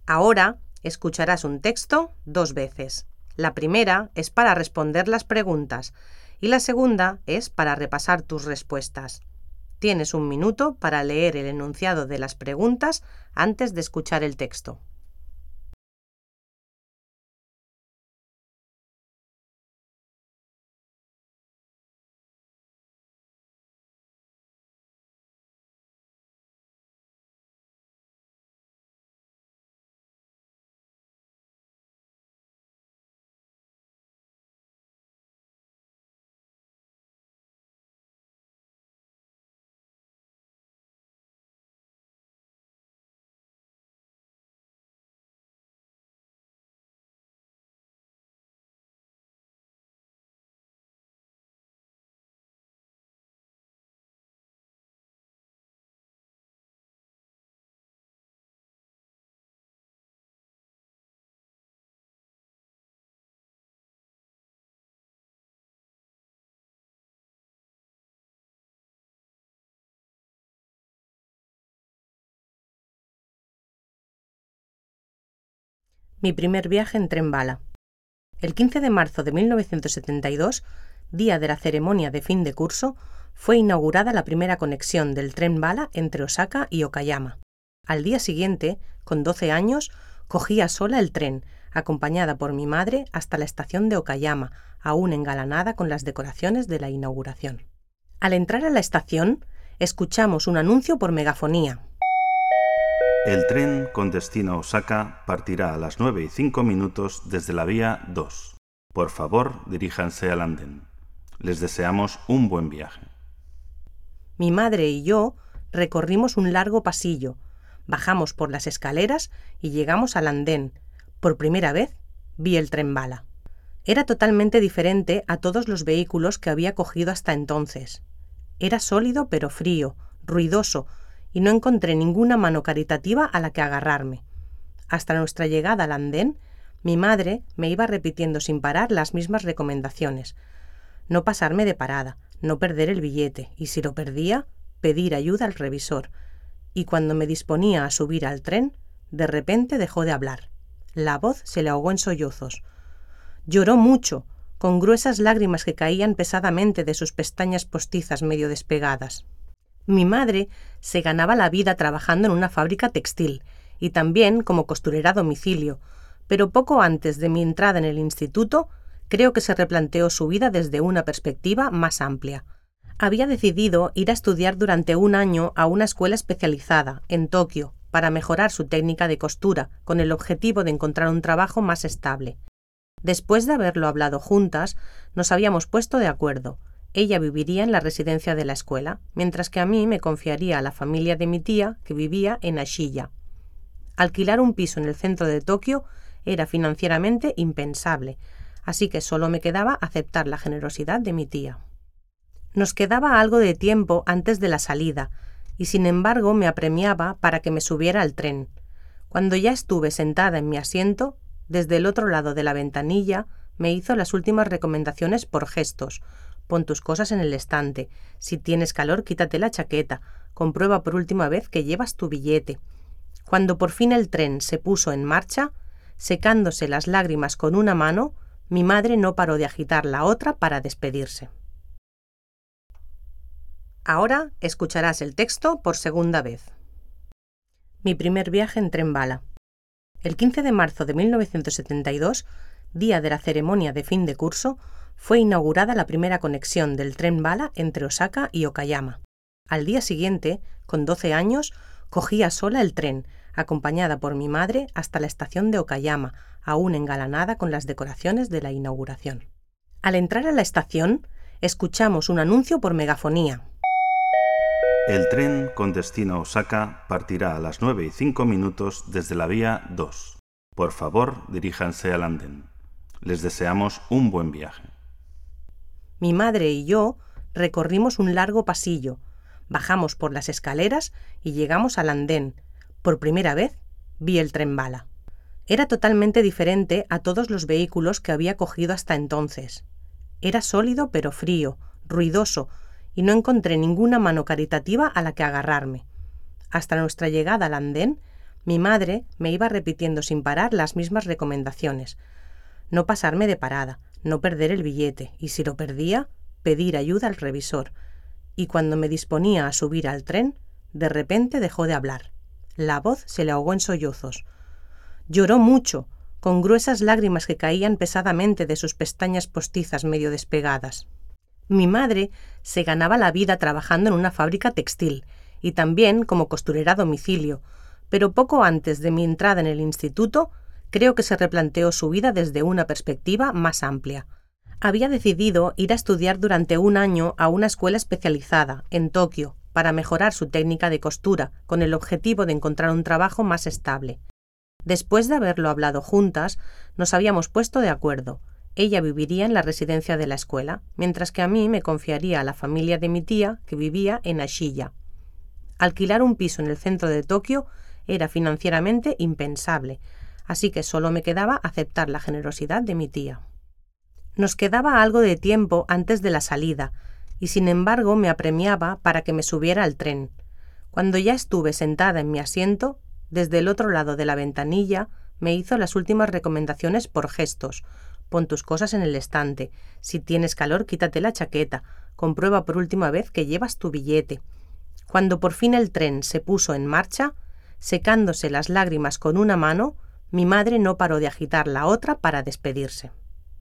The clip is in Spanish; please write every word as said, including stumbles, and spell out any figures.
Ahora escucharás un texto dos veces. La primera es para responder las preguntas y la segunda es para repasar tus respuestas. Tienes un minuto para leer el enunciado de las preguntas antes de escuchar el texto. Mi primer viaje en tren bala. El quince de marzo de mil novecientos setenta y dos, día de la ceremonia de fin de curso, fue inaugurada la primera conexión del tren bala entre Osaka y Okayama. Al día siguiente, con doce años, cogía sola el tren, acompañada por mi madre hasta la estación de Okayama, aún engalanada con las decoraciones de la inauguración. Al entrar a la estación, escuchamos un anuncio por megafonía. El tren con destino a Osaka partirá a las nueve y cinco minutos desde la vía dos. Por favor, diríjanse al andén. Les deseamos un buen viaje. Mi madre y yo recorrimos un largo pasillo, bajamos por las escaleras y llegamos al andén. Por primera vez vi el tren bala. Era totalmente diferente a todos los vehículos que había cogido hasta entonces. Era sólido pero frío, ruidoso, y no encontré ninguna mano caritativa a la que agarrarme. Hasta nuestra llegada al andén, mi madre me iba repitiendo sin parar las mismas recomendaciones. No pasarme de parada, no perder el billete, y si lo perdía, pedir ayuda al revisor. Y cuando me disponía a subir al tren, de repente dejó de hablar. La voz se le ahogó en sollozos. Lloró mucho, con gruesas lágrimas que caían pesadamente de sus pestañas postizas medio despegadas. Mi madre se ganaba la vida trabajando en una fábrica textil y también como costurera a domicilio, pero poco antes de mi entrada en el instituto, creo que se replanteó su vida desde una perspectiva más amplia. Había decidido ir a estudiar durante un año a una escuela especializada, en Tokio, para mejorar su técnica de costura, con el objetivo de encontrar un trabajo más estable. Después de haberlo hablado juntas, nos habíamos puesto de acuerdo. Ella viviría en la residencia de la escuela, mientras que a mí me confiaría a la familia de mi tía, que vivía en Ashiya. Alquilar un piso en el centro de Tokio era financieramente impensable, así que solo me quedaba aceptar la generosidad de mi tía. Nos quedaba algo de tiempo antes de la salida, y sin embargo me apremiaba para que me subiera al tren. Cuando ya estuve sentada en mi asiento, desde el otro lado de la ventanilla me hizo las últimas recomendaciones por gestos. Pon tus cosas en el estante. Si tienes calor, quítate la chaqueta. Comprueba por última vez que llevas tu billete. Cuando por fin el tren se puso en marcha, secándose las lágrimas con una mano, mi madre no paró de agitar la otra para despedirse. Ahora escucharás el texto por segunda vez. Mi primer viaje en tren bala. El quince de marzo de mil novecientos setenta y dos, día de la ceremonia de fin de curso, fue inaugurada la primera conexión del tren bala entre Osaka y Okayama. Al día siguiente, con doce años, cogía sola el tren, acompañada por mi madre hasta la estación de Okayama, aún engalanada con las decoraciones de la inauguración. Al entrar a la estación, escuchamos un anuncio por megafonía. El tren con destino a Osaka partirá a las nueve y cinco minutos desde la vía dos. Por favor, diríjanse al andén. Les deseamos un buen viaje. Mi madre y yo recorrimos un largo pasillo, bajamos por las escaleras y llegamos al andén. Por primera vez vi el tren bala. Era totalmente diferente a todos los vehículos que había cogido hasta entonces. Era sólido pero frío, ruidoso, y no encontré ninguna mano caritativa a la que agarrarme. Hasta nuestra llegada al andén, Mi madre me iba repitiendo sin parar las mismas recomendaciones. No pasarme de parada, no perder el billete y, si lo perdía, pedir ayuda al revisor. Y cuando me disponía a subir al tren, de repente dejó de hablar. La voz se le ahogó en sollozos. Lloró mucho, con gruesas lágrimas que caían pesadamente de sus pestañas postizas medio despegadas. Mi madre se ganaba la vida trabajando en una fábrica textil y también como costurera a domicilio, pero poco antes de mi entrada en el instituto, creo que se replanteó su vida desde una perspectiva más amplia. Había decidido ir a estudiar durante un año a una escuela especializada, en Tokio, para mejorar su técnica de costura, con el objetivo de encontrar un trabajo más estable. Después de haberlo hablado juntas, nos habíamos puesto de acuerdo. Ella viviría en la residencia de la escuela, mientras que a mí me confiaría a la familia de mi tía, que vivía en Ashiya. Alquilar un piso en el centro de Tokio era financieramente impensable, así que solo me quedaba aceptar la generosidad de mi tía. Nos quedaba algo de tiempo antes de la salida, y sin embargo me apremiaba para que me subiera al tren. Cuando ya estuve sentada en mi asiento, desde el otro lado de la ventanilla me hizo las últimas recomendaciones por gestos. Pon tus cosas en el estante. Si tienes calor, quítate la chaqueta. Comprueba por última vez que llevas tu billete. Cuando por fin el tren se puso en marcha, secándose las lágrimas con una mano, mi madre no paró de agitar la otra para despedirse.